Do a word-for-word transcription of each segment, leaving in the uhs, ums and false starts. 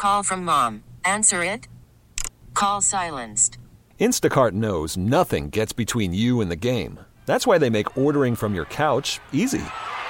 call from mom. Answer it. Call silenced. Instacart knows nothing gets between you and the game. That's why they make ordering from your couch easy.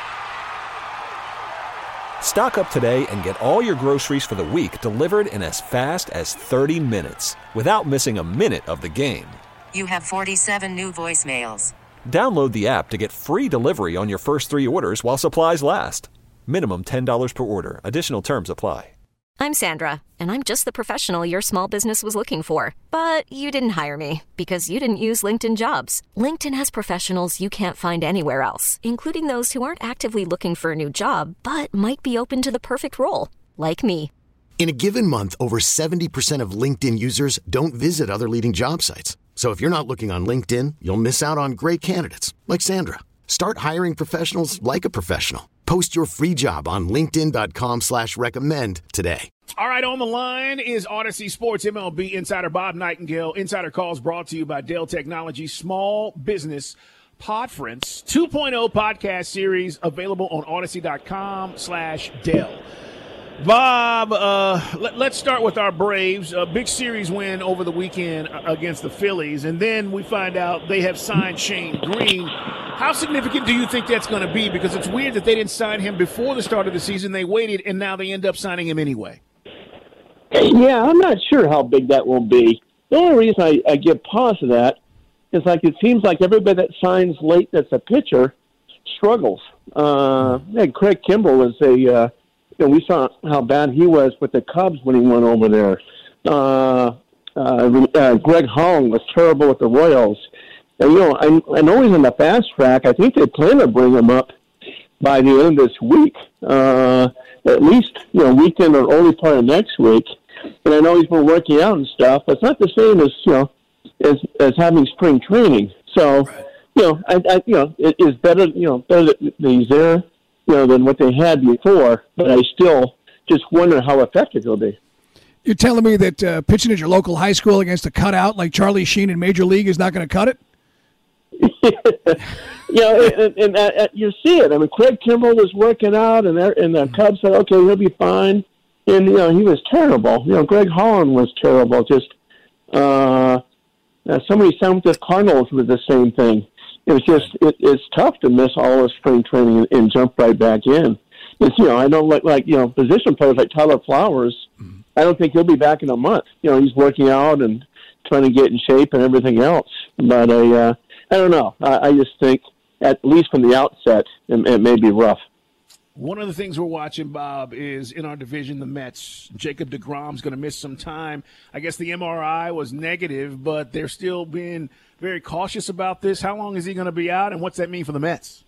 Stock up today and get all your groceries for the week delivered in as fast as thirty minutes without missing a minute of the game. You have forty-seven new voicemails. Download the app to get free delivery on your first three orders while supplies last. Minimum ten dollars per order. Additional terms apply. I'm Sandra, and I'm just the professional your small business was looking for. But you didn't hire me because you didn't use LinkedIn Jobs. LinkedIn has professionals you can't find anywhere else, including those who aren't actively looking for a new job, but might be open to the perfect role, like me. In a given month, over seventy percent of LinkedIn users don't visit other leading job sites. So if you're not looking on LinkedIn, you'll miss out on great candidates like Sandra. Start hiring professionals like a professional. Post your free job on linkedin.com slash recommend today. All right, on the line is Odyssey Sports M L B insider Bob Nightingale. Insider Calls brought to you by Dell Technologies Small Business Podference two point oh podcast series available on odyssey.com slash Dell. Bob, uh, let, let's start with our Braves. A big series win over the weekend against the Phillies, and then we find out they have signed Shane Green. How significant do you think that's going to be? Because it's weird that they didn't sign him before the start of the season. They waited, and now they end up signing him anyway. Yeah, I'm not sure how big that will be. The only reason I, I give pause to that is like it seems like everybody that signs late that's a pitcher struggles. Uh, yeah, Craig Kimbrell was a uh, – you know, we saw how bad he was with the Cubs when he went over there. Uh, uh, uh, Greg Holland was terrible with the Royals. And, you know, I, I know he's in the fast track. I think they plan to bring him up by the end of this week, uh, at least, you know, weekend or early part of next week. And I know he's been working out and stuff, but it's not the same as, you know, as, as having spring training. So, you know, I, I you know, it is better, you know, better that he's there, you know, than what they had before, but I still just wonder how effective he'll be. You're telling me that uh, pitching at your local high school against a cutout like Charlie Sheen in Major League is not going to cut it? You know, and, and uh, you see it. I mean, Craig Kimbrell was working out, and, and the Cubs said, okay, he'll be fine. And, you know, he was terrible. You know, Greg Holland was terrible. Just uh, uh, somebody signed with the Cardinals with the same thing. It's just it, it's tough to miss all of spring training and, and jump right back in. It's, you know, I know like like you know position players like Tyler Flowers. Mm-hmm. I don't think he'll be back in a month. You know, he's working out and trying to get in shape and everything else. But I uh, I don't know. I, I just think at least from the outset it, it may be rough. One of the things we're watching, Bob, is in our division, the Mets. Jacob deGrom's going to miss some time. I guess the M R I was negative, but they're still being very cautious about this. How long is he going to be out, and what's that mean for the Mets?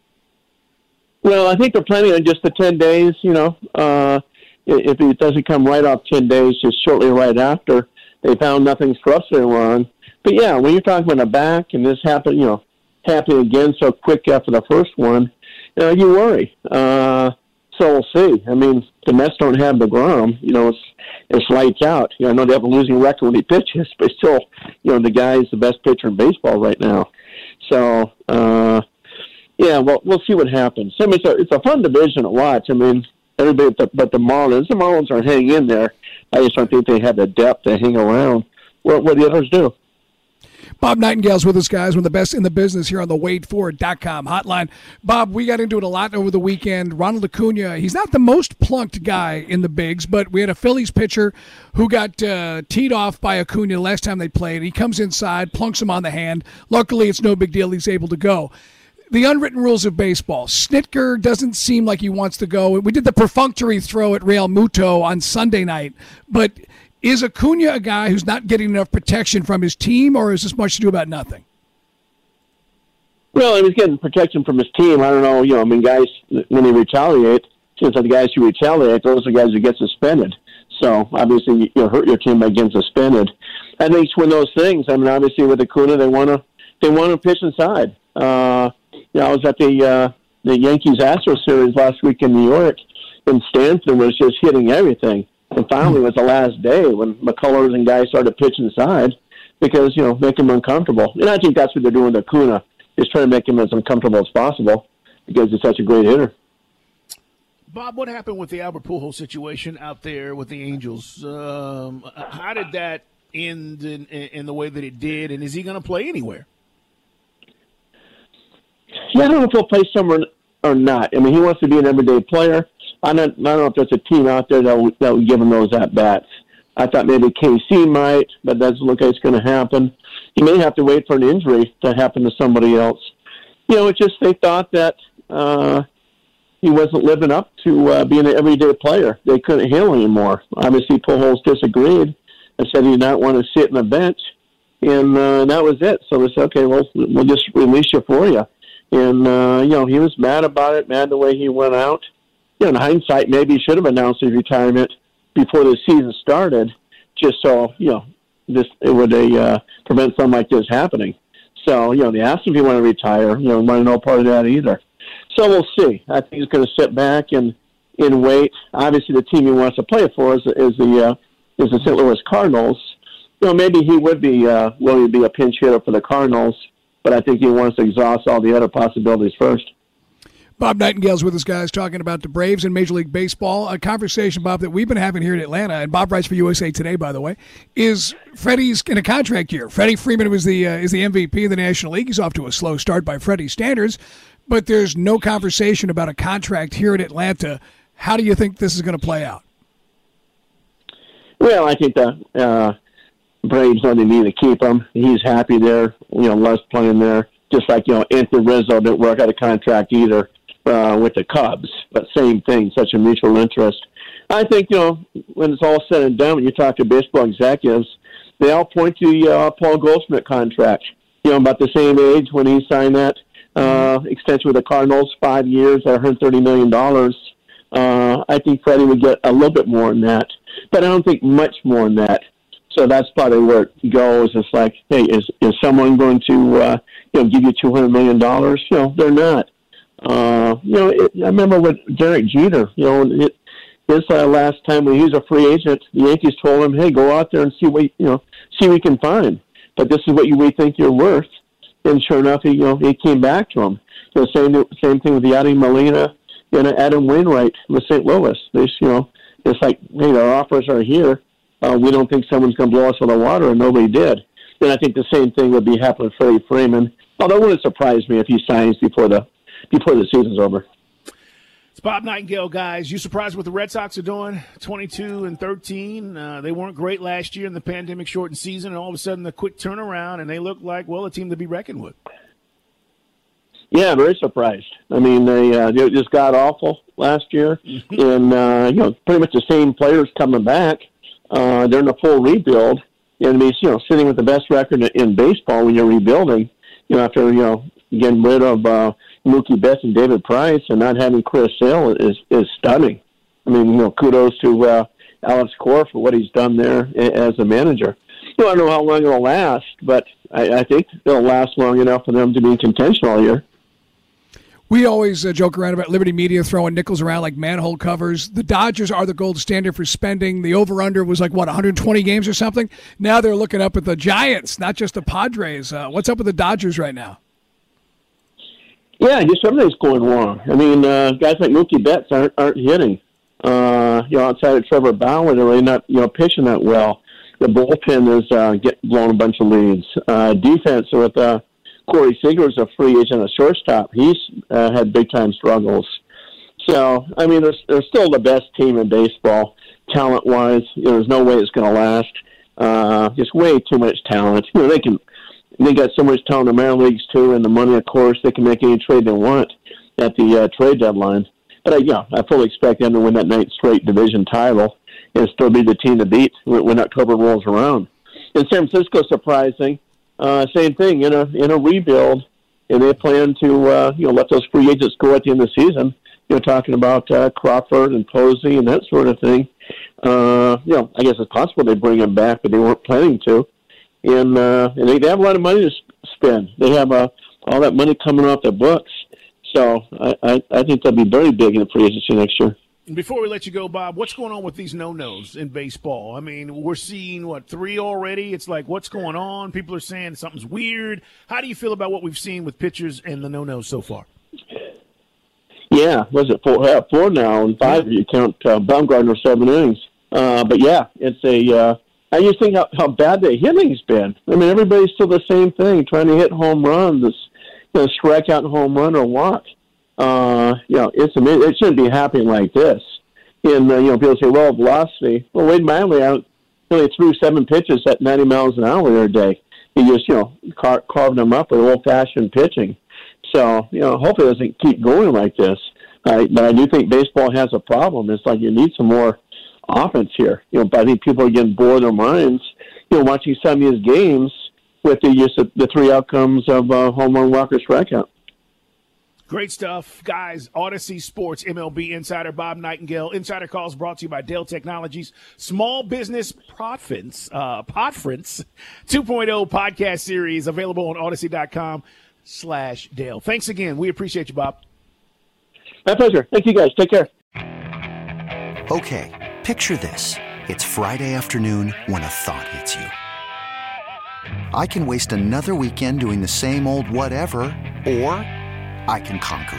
Well, I think they're planning on just the ten days, you know. Uh, if it doesn't come right off ten days, just shortly right after, they found nothing structurally wrong. But, yeah, when you're talking about a back and this happened, you know, happening again so quick after the first one, you know, you worry. Uh, so we'll see. I mean, the Mets don't have deGrom. You know, it's it's lights out. You know, I know they have a losing record when he pitches, but still, you know, the guy's the best pitcher in baseball right now. So, uh, yeah, well, we'll see what happens. I mean, it's a, it's a fun division to watch. I mean, everybody but the, but the Marlins, the Marlins are hanging in there. I just don't think they have the depth to hang around what, what the others do. Bob Nightingale's with us, guys, one of the best in the business here on the Wade Ford dot com hotline. Bob, we got into it a lot over the weekend. Ronald Acuna, he's not the most plunked guy in the bigs, but we had a Phillies pitcher who got uh, teed off by Acuna the last time they played. He comes inside, plunks him on the hand. Luckily, it's no big deal. He's able to go. The unwritten rules of baseball. Snitker doesn't seem like he wants to go. We did the perfunctory throw at Real Muto on Sunday night, but is Acuna a guy who's not getting enough protection from his team, or is this much to do about nothing? Well, he's getting protection from his team. I don't know. You know, I mean, guys, when they retaliate, since the guys who retaliate, those are the guys who get suspended. So, obviously, you hurt your team by getting suspended. I think it's one of those things. I mean, obviously, with Acuna, they want to they want to pitch inside. Uh, you know, I was at the uh, the Yankees-Astros series last week in New York, and Stanton was just hitting everything. And finally, it was the last day when McCullers and guys started pitching inside because, you know, make him uncomfortable. And I think that's what they're doing with Acuna, is trying to make him as uncomfortable as possible because he's such a great hitter. Bob, what happened with the Albert Pujols situation out there with the Angels? Um, how did that end in, in the way that it did, and is he going to play anywhere? Yeah, I don't know if he'll play somewhere or not. I mean, he wants to be an everyday player. I don't, I don't know if there's a team out there that will, that will give him those at-bats. I thought maybe K C might, but that doesn't look like it's going to happen. He may have to wait for an injury to happen to somebody else. You know, it's just they thought that uh, he wasn't living up to uh, being an everyday player. They couldn't handle him anymore. Obviously, Pujols disagreed and said he did not want to sit on the bench, and uh, that was it. So they said, okay, well, we'll just release you for you. And, uh, you know, he was mad about it, mad the way he went out. You know, in hindsight, maybe he should have announced his retirement before the season started, just so, you know, this it would uh, prevent something like this happening. So, you know, they asked him if he wanted to retire. You know, he wanted no part of that either. So we'll see. I think he's going to sit back and, and wait. Obviously, the team he wants to play for is, is the uh, is the Saint Louis Cardinals. You know, maybe he would be uh, willing to be a pinch hitter for the Cardinals, but I think he wants to exhaust all the other possibilities first. Bob Nightingale's with us, guys, talking about the Braves in Major League Baseball. A conversation, Bob, that we've been having here in Atlanta, and Bob writes for U S A Today, by the way, is Freddie's in a contract year. Freddie Freeman was the uh, is the M V P of the National League. He's off to a slow start by Freddie standards, but there's no conversation about a contract here in Atlanta. How do you think this is going to play out? Well, I think the uh, Braves only need to keep him. He's happy there. You know, loves playing there. Just like, you know, Anthony Rizzo didn't work out a contract either. Uh, with the Cubs, but same thing, such a mutual interest. I think, you know, when it's all said and done, when you talk to baseball executives, they all point to the uh, Paul Goldschmidt contract. You know, about the same age when he signed that uh, extension with the Cardinals, five years at one hundred thirty million dollars. Uh, I think Freddie would get a little bit more than that, but I don't think much more than that. So that's probably where it goes. It's like, hey, is is someone going to, uh, you know, give you two hundred million dollars? You know, they're not. Uh, you know, it, I remember with Derek Jeter, you know, it, his uh, last time when he was a free agent, the Yankees told him, hey, go out there and see what, you know, see what you can find. But this is what you we think you're worth. And sure enough, he, you know, he came back to him. You know, same, same thing with Yadi Molina and Adam Wainwright with Saint Louis. They, you know, it's like, hey, our offers are here. Uh, we don't think someone's going to blow us out of the water, and nobody did. And I think the same thing would be happening with Freddie Freeman. Although it wouldn't surprise me if he signs before the before the season's over. It's Bob Nightingale, guys. You surprised what the Red Sox are doing? twenty-two and thirteen. Uh, they weren't great last year in the pandemic-shortened season, and all of a sudden, a quick turnaround, and they look like, well, a team to be reckoned with. Yeah, very surprised. I mean, they, uh, they just got awful last year, and uh, you know, pretty much the same players coming back. Uh, they're in a full rebuild, and I mean, you know, sitting with the best record in baseball when you're rebuilding. You know, after you know getting rid of uh, Mookie Betts and David Price and not having Chris Sale is is stunning. I mean, you know, kudos to uh, Alex Cora for what he's done there as a manager. You know, I don't know how long it'll last, but I, I think it'll last long enough for them to be in contention all year. We always uh, joke around about Liberty Media throwing nickels around like manhole covers. The Dodgers are the gold standard for spending. The over-under was like, what, one hundred twenty games or something? Now they're looking up at the Giants, not just the Padres. Uh, what's up with the Dodgers right now? Yeah, just everything's going wrong. I mean, uh, guys like Mookie Betts aren't, aren't hitting. Uh, you know, outside of Trevor Bauer, they're really not, you know, pitching that well. The bullpen is uh, getting blown a bunch of leads. Uh, defense with uh, Corey Seager's a free agent, a shortstop. He's uh, had big-time struggles. So, I mean, they're, they're still the best team in baseball, talent-wise. You know, there's no way it's going to last. Uh, just way too much talent. You know, they can, they got so much talent in the minor leagues, too, and the money, of course, they can make any trade they want at the uh, trade deadline. But, uh, yeah, I fully expect them to win that ninth straight division title and still be the team to beat when, when October rolls around. In San Francisco, surprising. Uh, same thing in a in a rebuild, and they plan to uh, you know let those free agents go at the end of the season. You know, talking about uh, Crawford and Posey and that sort of thing. Uh, you know, I guess it's possible they bring them back, but they weren't planning to. And uh, and they, they have a lot of money to spend. They have uh, all that money coming off their books. So I, I, I think they'll be very big in the free agency next year. Before we let you go, Bob, what's going on with these no-nos in baseball? I mean, we're seeing, what, three already? It's like, what's going on? People are saying something's weird. How do you feel about what we've seen with pitchers and the no-nos so far? Yeah, yeah, was it four, uh, four now and five if you count uh, Baumgartner seven innings. Uh, but yeah, it's a. Uh, I just think how, how bad the hitting's been. I mean, everybody's still the same thing, trying to hit home runs, this, you know, strike out home run or walk. Uh, you know, it's amazing. It shouldn't be happening like this. And uh, you know, people say, well, velocity. Well, Wade Miley out. Only threw seven pitches at ninety miles an hour the other day. He just, you know, car- carved them up with old-fashioned pitching. So, you know, hopefully it doesn't keep going like this. Uh, but I do think baseball has a problem. It's like you need some more offense here. You know, but I think people are getting bored of their minds, you know, watching some of these games with the use of the three outcomes of uh, home run, walk, or strikeout. Great stuff, guys. Odyssey Sports, M L B insider Bob Nightingale. Insider Calls brought to you by Dell Technologies. Small Business Podfence, uh, Podference two point oh podcast series available on odyssey.com slash Dale. Thanks again. We appreciate you, Bob. My pleasure. Thank you, guys. Take care. Okay, picture this. It's Friday afternoon when a thought hits you. I can waste another weekend doing the same old whatever, or I can conquer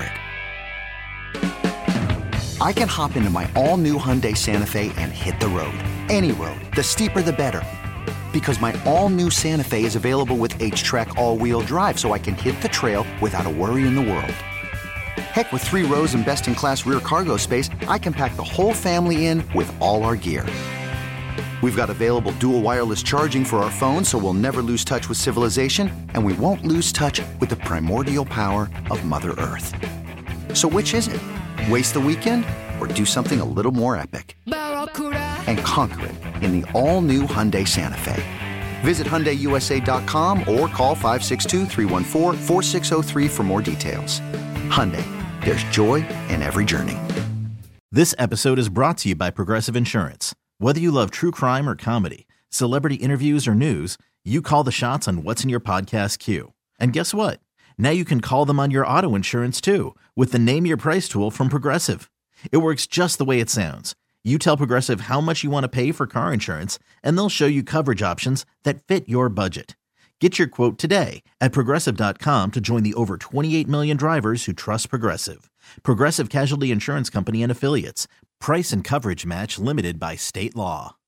it. I can hop into my all-new Hyundai Santa Fe and hit the road. Any road. The steeper, the better. Because my all-new Santa Fe is available with H-Track all-wheel drive, so I can hit the trail without a worry in the world. Heck, with three rows and best-in-class rear cargo space, I can pack the whole family in with all our gear. We've got available dual wireless charging for our phones, so we'll never lose touch with civilization, and we won't lose touch with the primordial power of Mother Earth. So which is it? Waste the weekend or do something a little more epic? And conquer it in the all-new Hyundai Santa Fe. Visit Hyundai U S A dot com or call five six two, three one four, four six zero three for more details. Hyundai, there's joy in every journey. This episode is brought to you by Progressive Insurance. Whether you love true crime or comedy, celebrity interviews or news, you call the shots on what's in your podcast queue. And guess what? Now you can call them on your auto insurance too with the Name Your Price tool from Progressive. It works just the way it sounds. You tell Progressive how much you want to pay for car insurance, and they'll show you coverage options that fit your budget. Get your quote today at Progressive dot com to join the over twenty-eight million drivers who trust Progressive. Progressive Casualty Insurance Company and Affiliates. Price and coverage match limited by state law.